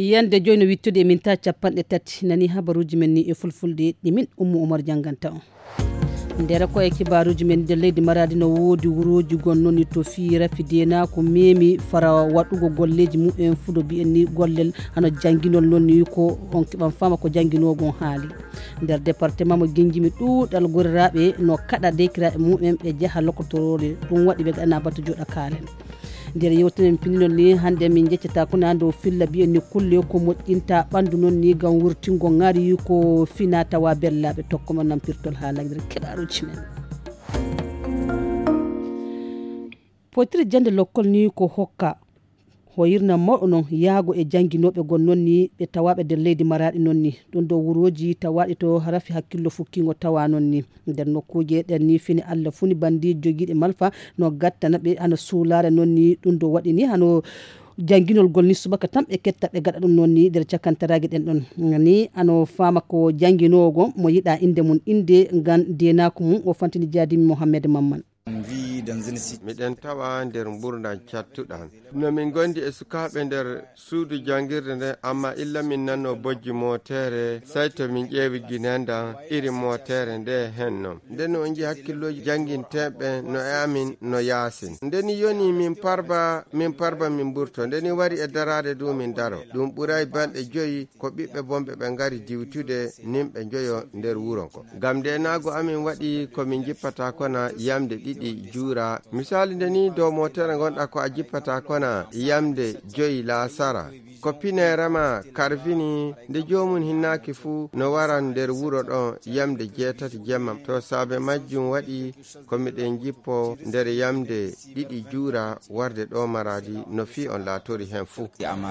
yande joyno wittude min ta capanɗe tati nani habaruji men ni e fulfulde ɗimin Ummu Umar janganta on ndera ko e kibaruji men de leydi Maradi no woodi wuroji gonnoni to fiira fidena ko memi fara waɗugo golleji mumen fudo bi en ni gollel hano janginol nonni ko on kiban fama ko janginogon haali nder département mo genjimi ɗuɗal goriraɓe no kada dekiraɓe mumen ɓe jaha lokotorore ɗum waɗi ɓe gana bato joɗa kaalen nder yewtenen pinnon ni hande min jeccata ko nando filla bi en ni kulle ko moƴƴinta ɓandu noon ni gam wurtingo ngari ko fina tawa bellaɓe tokkoma nampirtol haalagre keɓaruji men potiri jande lokkol ni ko hokka hoyirna mawɗo noon yaago e janguinoɓe gon noon ni ɓe tawaɓe nder leydi Maradi noon ni ɗum ɗo wuroji tawaɗi to rafi hakkillo fukkingo tawa noon ni nder nokkuje ɗen ni fini Allah funi bandi joguiɗe malfa no gattana ɓe hano suulare noon ni ɗum ɗo waɗi ni hano janginol gol ni subaka tan ɓe ketta ɓe gaɗa ɗum noon ni nder cakantarague ɗen ɗon ni ano fama ko janguinogo mo yiɗa inde mum inde gan denako mum o fantini Jadimi Mohammed Mamman miɗen tawa nder mburdan cattuɗan no min gondi e sukaɓe nder suudu jangirde nde amma illa min nanno bojji motere say to min ƴeewi guinenda iri motere nde henno nden on ji hakkilloji janginteɓe no e amin no yaasin ndeni yoni min parba min burto ndeni wari e darade du min daro ɗum ɓuray balɗe joyi ko ɓiɓɓe bomɓe ɓe ngari diwtude nimɓe joyo nder wuro ko gam nde nago amin waɗi komin jippata kona yamde ɗiɗi juura misali ndeni dow motere gonɗa ko a jippata kona yamde joyi lasara ko pinerama karfini nde jomum hinnaki fuu no waran nder wuro ɗo yamde 6 jemma to saabe majjum waɗi komiɗen jippo nder yamde ɗiɗi juura warde ɗo Maradi no fi on laatori hen fuu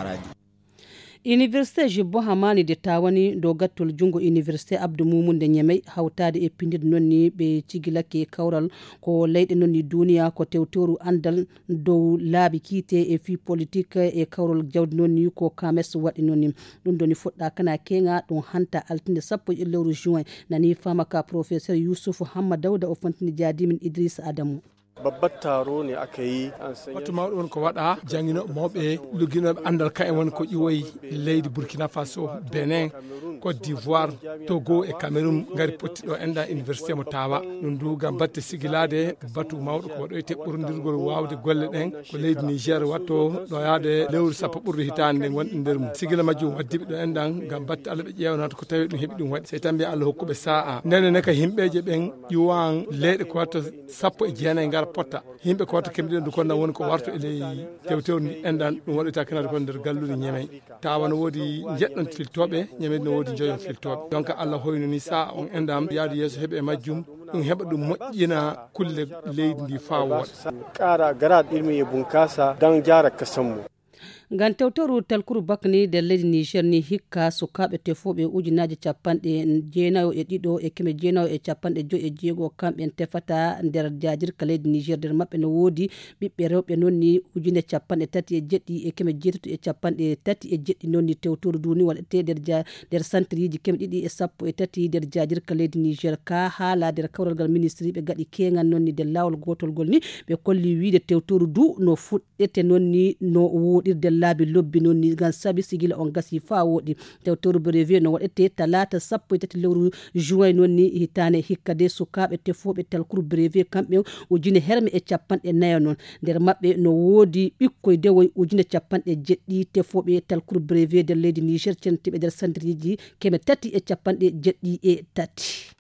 Université Jibbo Hamani de tawani do gattol jungo Université Abdou Moumoun de Niamey hawtade e pindir nonni be cigilake kawral ko leyde nonni duniya ko tewtoru andal dow laabi kite e fi politique e kawral jawdi nonni ko kames wadi nonni dum doni fodda kana kenga don hanta altinde sappo e lewru juin nani fama ka professeur Youssouf Hamad Dawda o fantini Jadimin Idriss Adamu babbar taro ne aka yi wato mawɗo won ko waɗa jangino mawɓe lugginoɓe andal ka en woni ko ƴiwoyi leydi Burkina Faso, Benin, Côte d'Ivoire, Togo e Cameroun ngari pottiɗo enda université mo tawa ɗum du gam batte sigilade batu mawɗo ko waɗoyte ɓurdirgol wawde golle ɗen ko leydi Niger watto ɗo yaade lewru sappo ɓurdu hitande nden gonɗi nder mum sigila majjum waddiɓe ɗo endan gam batte Allah ɓe ƴeewnata ko tawi ɗum heeɓi ɗum waɗi sey tan mbiya Allah hokkuɓe sa'a ndenne ka himɓeje ɓen ƴuwan leyɗe ko watta sappo e jeenayyi ngar potta himɓe ko watta kemɗiɗen du konna woni ko warto e ley tewtewru endan ɗum waɗoyta kenade kon nder gallude Niamey tawa no woodi jeɗɗon filtoɓe Niamey no woodi joyon filtoɓe donc Allah hoyno ni sa on endam yaade yeeso heeɓe e majjum ɗum heɓa ɗum moƴƴina kulle leydi ndi fa wooɗa ƙara garaɗ ilmi e bunkasa dan jara kasanmu ngan tewtoru talkuru bakni der leydi Niger ni hikka sukaɓe tefoɓe ujunaje capanɗe jeenayo e ɗiɗo e keme jeenayo e capanɗe joyi e jeego kamɓe tefata nder jajirka leydi Niger nder maɓɓe no woodi ɓiɓɓe rewɓe nonni ujune capanɗe tati e jeɗɗi e keme jeetato e capanɗe tati e jeɗɗi nonni tewtoru duni waɗete nder centriji keme ɗiɗi e sappo e tati nder jajirka leydi Niger ka haala nder kawral ngal ministre ɓe gaɗi kengal nonni nder lawol gotol gol ni ɓe kolli wiide tewtoru du no fuɗɗete nonni no woɗirde laabi lobbi noon ni gan sabi sigila on gasi fa woɗi tewtoru brevet no waɗete talata sappo e tati lewru juin noon ni hitane hikkade sukaɓe tefoɓe talkuru brevet kamɓe ujune herme e capanɗe nayo noon nder maɓɓe no woodi ɓikkoye dewoy ujune capanɗe jeɗɗi tefoɓe talkuru brevet nder leydi Niger centiɓe nder centriji keme tati e capanɗe jeɗɗi e tati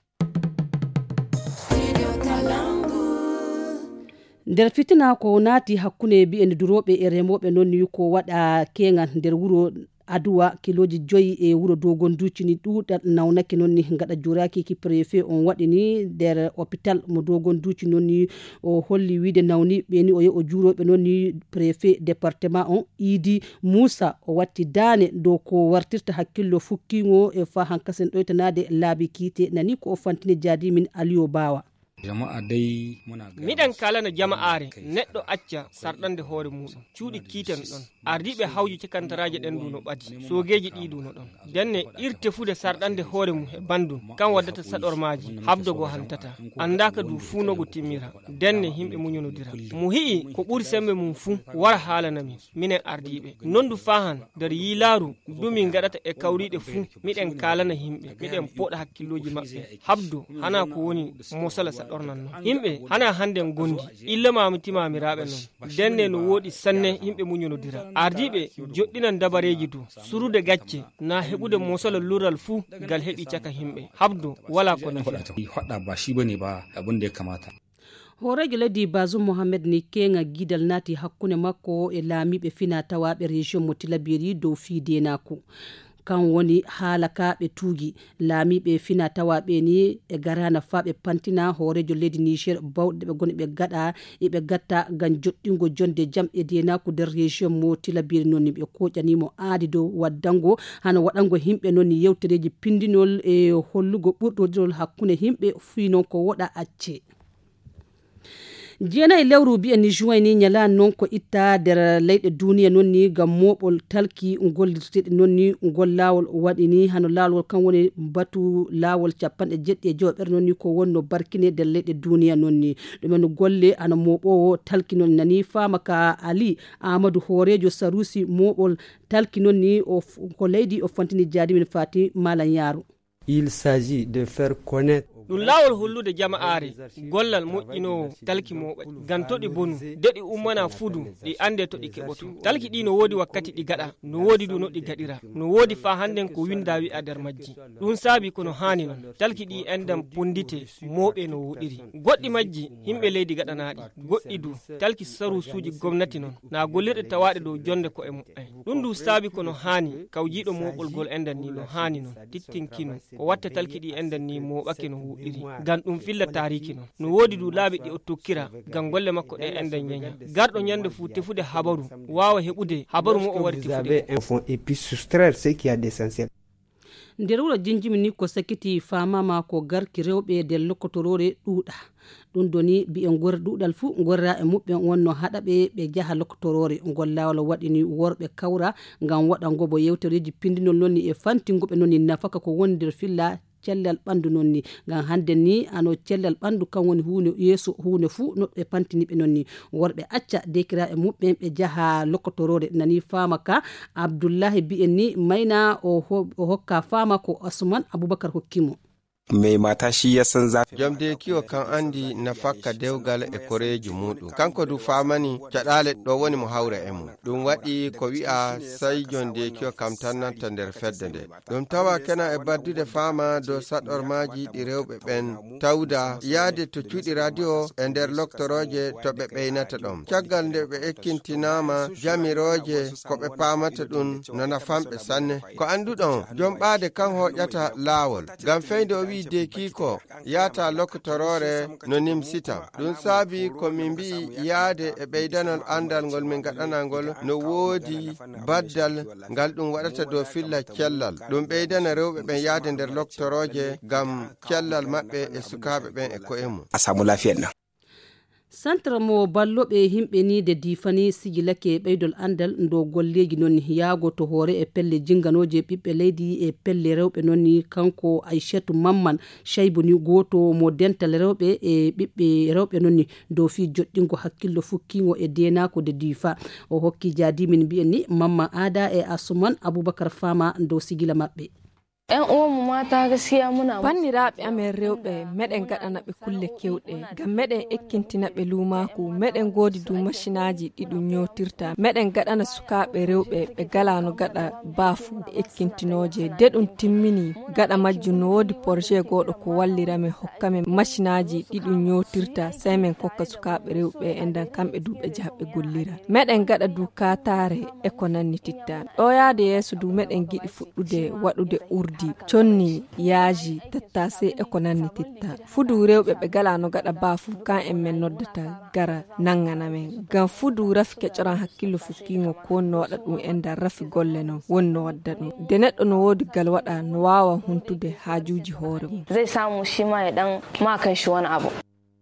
nder fitina ko naati hakkunde bi'en duroɓe e remoɓe noon ni ko waɗa kengal nder wuro aduwa kiloji 5 e wuro dogon ducini ɗuɗal nawnake noon ni gaɗa juraki ki préfet on waɗini nder hôpital mo dogon duci noon ni o holli wiide nawni ɓeni o o juroɓe noon ni préfet département on Idi Moussa o watti dane dow ko wartirta hakkillo fukkingo e fa hankasen ɗoytanade laabi kiite nani ko o fantini Jadimin Aliou Bawa jama'a dai muna miɗen kalana jama'are neɗɗo acca sarɗande hoore muɗum cuuɗi kiiten ɗon ardiɓe hawji cikantaraje ɗen du no ɓadi sogeji ɗi du no ɗon denne irte fude sarɗande hoore mum e bandum kan waddata saɗormaji habdogo hantata andaka du fuunogo timmira denne himɓe muñonodira mo hi'i ko ɓuri sembe mum fuu wara haalanami minen ardiɓe non du fahan nder yiilaaru dumin gaɗata e kawriɗe fuu miɗen kalana himɓe miɗen poɗa hakkilloji maɓɓe habdo hana ko woni mosala saɗornan non himɓe hana handen gondi illa mami timamiraɓe non denne no woɗi sanne yimɓe muñonodira ardiɓe joɗɗinan dabareji du surude gacce na heɓude mosala lural fuu gal heɓi caka himɓe habdo wala ko nafi hoɗa ba shi bane ba abin da ya kamata horejo leydi Bazoum Mohamed ni kenga gidal nati hakkunde makko e laamiɓe fina tawaɓe région mo Tillabéri dow fiidenako kan woni haala ka ɓe tuugi laamiɓe fina tawaɓe ni e garana fa ɓe pantina horejo leydi Niger bawɗe ɓe goni ɓe gaɗa eɓe gatta gam joɗɗingo jonde jaam e denako nder région mo Tillabéri noon ni ɓe koƴanimo aadi dow waddango hano waɗango himɓe noon ni yewtereji pindinol e hollugo ɓurɗodirol hakkunde himɓe fi noon ko woɗa acce jeenayi lewru bi'en ni juin ni nyala non ko itta der leyɗe duniya non ni gam moɓol talki gollirteɗe non ni ngol lawol waɗi ni hano lawol kan woni batu lawol 97 non ni ko wonno barkine der leyɗe duniya non ni ɗumen golle ana moɓowo talki non nani fama ka Ali Amadou horejo Sarusi moɓol talki non ni ko leydi o fontini jaadimin fati malan yaaru. Il s'agit de faire connaître ɗum laawol hollude jama'aare gollal moƴƴinowo talki moɓa gam to ɗi bonu deɗi ummana fudu ɗi ande to ɗi keɓoto talki ɗi no woodi wakkati ɗi gaɗa no woodi du no ɗi gaɗira no woodi fa handen ko winda wi a nder majji ɗum saabi kono hani non talki ɗi endam pondite moɓe no woɗiri goɗɗi majji himɓe leydi gaɗanaɗi goɗɗi du talki sarusuji gomnati non na gollirɗe tawaɗe dow jonde ko e muɓɓe ɗum du saabi kono hani kawjiɗo moɓol gol endan ni no hani non tittinkino ko watta talki ɗi endan ni moɓake no gam ɗum filla tariki non no woodi du laaɓi ɗi o tokkira gam golle makko ɗe enden ñeña garɗo ñande fuu tefude habaru wawa heɓude habaru mo o wari tefude nder wuro jinjimi ni ko sakiti famama ko garki rewɓe nder lokkotorore ɗuuɗa ɗum doni bi'en gor ɗuɗal fuu gorra e muɓɓe wonno haɗaɓe ɓe jaha lokkotorore ngol lawol waɗini worɓe kawra gam waɗango bo yewtereji pindinol nonni e fantingoɓe nonni nafaka ko woni nder filla cellal ɓandu noon ni gam hande ni ano cellal ɓandu kan woni hunde yeeso hunde fuu no ɓe pantiniɓe noon ni worɓe acca dekira e muɓɓe ɓe jaaha lokkotorore nani fama ka Abdoullahi bi'en ni mayna o hokka fama ko Asuman Aboubacar hokkimo mai mata shi ya san zafi. Jamde kiwo kan andi na fakka dewgal e koreji muɗum. Kanko du famani caɗale ɗo woni mo hawra e mum. Ɗum waɗi ko wi'a sai jonde kiwo kam tannanta nder fedde nde. Ɗum tawa kena e baddude fama do saɗormaji ɗi rewɓe ɓen tawda yaade to cuuɗi radio e nder loktoroje to ɓe ɓeynata ɗum. Caggal nde ɓe ekkintinama jamiroje ko ɓe pamata ɗum nana famɓe sanne. Ko anduɗon jomɓaade kan hoƴata laawol. Gam feyde o wi de kiko yata loktorore no nimsita ɗum saabi ko min mbi yaade e ɓeydanol andal ngol min gaɗanagol no woodi baddal ngal ɗum waɗata dow filla cellal ɗum ɓeydana rewɓe ɓen yaade nder loktoroje gam cellal maɓɓe e sukaɓe ɓen e ko'e mum a samu lafiya nan. centre mo balloɓe himɓe ni de difani sigilake ɓeydol andal ndo golleji noon yaago to hoore e pelle jinganoje ɓiɓɓe leydi e pelle rewɓe noon ni kanko Aishatou Mamman Shaibou ni goto mo dental rewɓe e ɓiɓɓe rewɓe noon ni dow fi joɗɗingo hakkillo fukkingo e denako de difa o hokki jaadimin mbi'en ni Mamma Ada e Asuman Aboubacar Fama dow sigila maɓɓe. ‘Yan uwanmu mata gaskiya muna banniraaɓe amen rewɓe meɗen gaɗana ɓe kulle kewɗe ngam meɗen ekkintina ɓe lumaku meɗen goodi du machinaji ɗi ɗum ñotirta meɗen gaɗana sukaaɓe rewɓe ɓe galano gaɗa baafu ekkintinoje de ɗum timmini gaɗa majjum no woodi projet goɗo ko walliramen hokkame machinaji ɗi ɗum ñotirta sai men kokka sukaaɓe rewɓe endan kamɓe du ɓe jaha ɓe gollira meɗen gaɗa du katare e ko nanni titta ɗo yaade yeeso du meɗen giɗi fuɗɗude waɗude urdi conni yaaji tattase e ko nanni titta fudu rewɓe ɓe galano gaɗa baafu kan en men noddata gara nangana men gam fudu rafi kecoran hakkillo fukkingo ko wonno waɗa ɗum enda rafi golle non wonno wadda ɗum de neɗɗo no woodi gal waɗa no wawa huntude haajuji hoore mum zai samu shi ma ya dan ma kan shi wani abu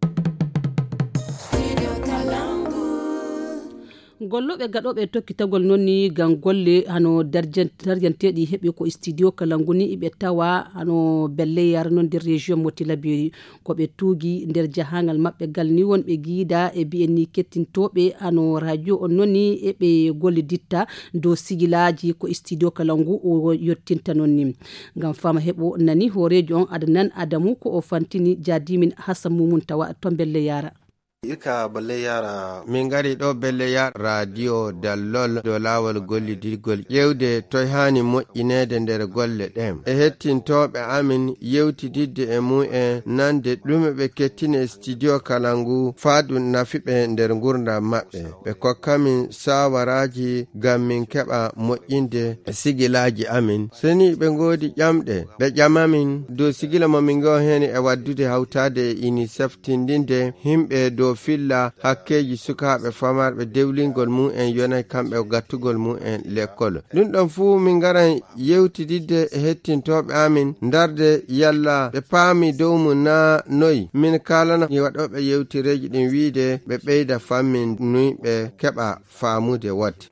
golloɓe gaɗoɓe tokkitagol nonni gam golle hano darjanteɗi heɓi ko studio kalanguni iɓe tawa hano belle yar non nder région motilabiri ko ɓe tuugi nder jahangal maɓɓe gal ni wonɓe giida e bi'enni kettintoɓe hano radio on nonni eɓe golle ditta dow sigilaji ko studio kalangu o yottinta nonni gam fama heɓo nani horejo on Adnan Adamu ko o fantini jadimin Hassan Mumun tawa to belle yara Irka balle yara min gari ɗo belle yara radio dallol do lawol gollidirgol ƴewde toy hani moƴƴinede nder golle ɗen e hettintoɓe amin yewtididde e mu'en nande ɗume ɓe kettine studio kalangu faɗum nafiɓe nder gurdam maɓɓe ɓe kokkamin sawaraji gam min keɓa moƴƴinde sigilaji amin seni ɓe godi ƴamɗe ɓe ƴamamin dow sigila momin go heni e waddude hawtade e UNICEF tindinde himɓe dow filla hakkeji sukaɓe famarɓe dewlingol mu'en yonay kamɓe gattugol mu'en l'école ɗum ɗon fuu min garan yewtididde e hettintoɓe amin darde yalla ɓe paami dow mum na noyi min kalana waɗoɓe yewtireji ɗin wiide ɓe ɓeyda fammin nuy ɓe keɓa faamude wadde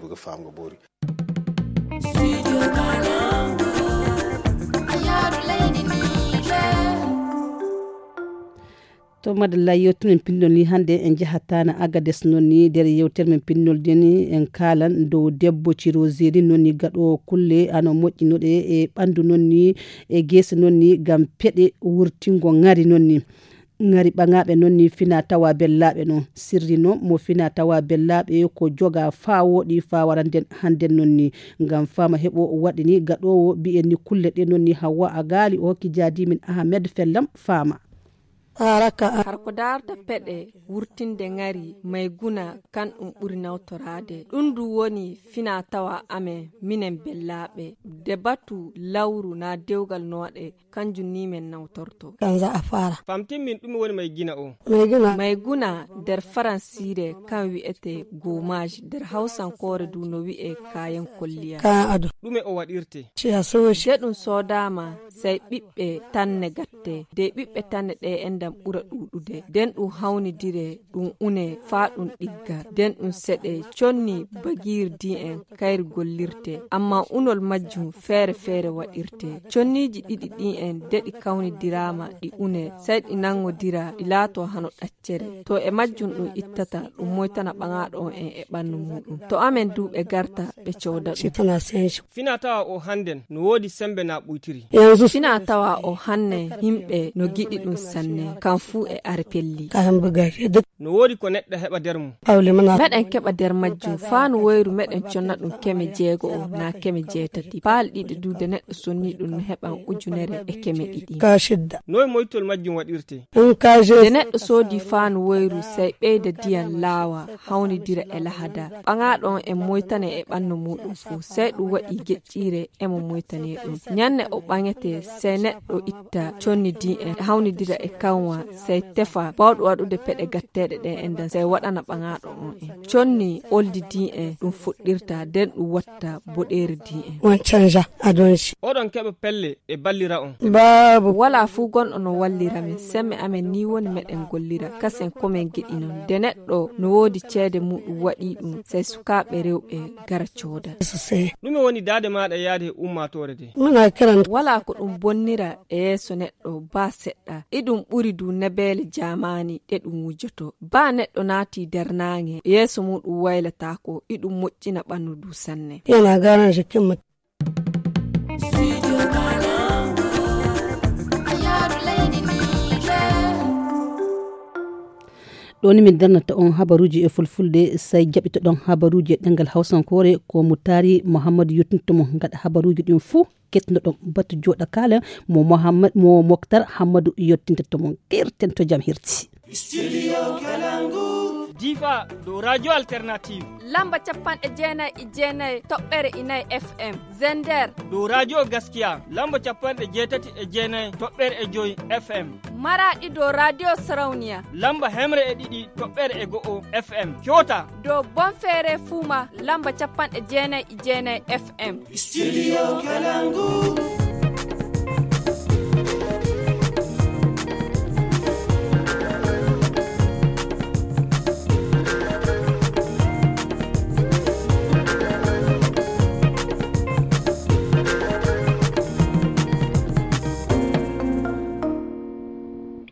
to madalla yewtere men pinnol ni hande en jahatana Agades nonni nder yewtere men pinnol deni en kalan dow debbo Cirozeri nonni gaɗo kulle ano moƴƴinoɗe e ɓandu nonni e gese nonni gam peɗe wurtingo ngari nonni ngari ɓagaɓe nonni fina tawa bellaɓe non sirri no mo fina tawa bellaɓe ko joga fawoɗi fawaranden hande nonni gam fama heɓo waɗini gaɗowo bi'enni kulle ɗe nonni Hawa Agali o hokki jadimin Ahmed Fellam fama har ko darta peɗe wurtinde ngari Mayguna kan ɗum ɓuri nawtorade ɗum du woni fina tawa amen minen bellaɓe debatu lawru na dewgal noɗe kanjum ni men nawtorto kanza a fara famtin min ɗum woni Mayguna o Mayguna nder faransire kan wi'ete gommage nder hausankore du no wi'e kayan kolliya kayan ado ɗume o waɗirte de ɗum sodama sey ɓiɓɓe tanne gatte de ɓiɓɓe tanne ɗe endam ɓura ɗuɗude den ɗum hawnidire ɗum une fa ɗum ɗigga den ɗum seɗe conni bagirdi en kayri gollirte amma unol majjum feere feere waɗirte conniji ɗiɗi ɗi en deɗi kawnidirama ɗi une sey ɗi nangodira ɗi laato hano ɗaccere to e majjum ɗum ittata ɗum moytana ɓagaɗo on en e ɓandu muɗum to amen du ɓe garta ɓe cooda ɗum fina tawa o handen no wodi sembe na ɓuytiri fina tawa o hanne himɓe no giɗi ɗum sanne kan fu e are pelli no wodi ko neɗɗo heɓa nder mum meɗen keɓa nder majjum fa no woyru meɗen conna ɗum keme jeego o na keme jeetati paal ɗiɗi duude neɗɗo sonni ɗum no heɓan ujunere e keme ɗiɗi noy moytol majjum waɗirte de neɗɗo soodi fa no woyru sey ɓeyda diyan laawa hawnidira e lahada ɓagaɗon en moytane e ɓandu muɗum fu sey ɗum waɗi geƴƴire emo moytane ɗum ñanne o ɓagete sey neɗɗo itta conni di en hawnidira e kanwa sey tefa bawɗo waɗude peɗe gatteɗe ɗe endan sey waɗana ɓagaɗo on en conni oldi di en ɗum fuɗɗirta nden ɗum watta boɗeri di en on canja adonci oɗon keɓa pelle e ballira on babu wala fu gonɗo no wallira min semme amen ni woni meɗen gollira kasen komin giɗi non de neɗɗo no wodi ceede muɗum waɗi ɗum sey sukaɓe rewɓe gara cooda ɗume woni dade maɗa yaade ummatore de wala ko ɗum bonnira e yeeso neɗɗo ba seɗɗa iɗum ɓuri du nebele jamani ɗe ɗum wujoto ba neɗɗo naati nder nange yeeso muɗum waylatako iɗum moƴƴina ɓandu du sanne yana garan jikin ɗoni min darnata on habaruji e fulfulde say jaɓitoɗon habaruji e ɗengal hawsankore ko Mutari Mouhamadou yettintomo gaɗa habaruji ɗin fuu ketnoɗon batu joɗa kala mo Moktar Hammadou yettinta tomon kirten to jam hirti Studio Kalangu Difa do radio alternative lamba 99.9 toɓɓere inayi FM Zender do radio gaskiya lamba 89.9 toɓɓere e joyi FM Maradi do radio Sarauniya lamba hemre e ɗiɗi toɓɓere e go'o FM Kyota do Bonfere Fuma lamba 99.9 FM Studio Kalangu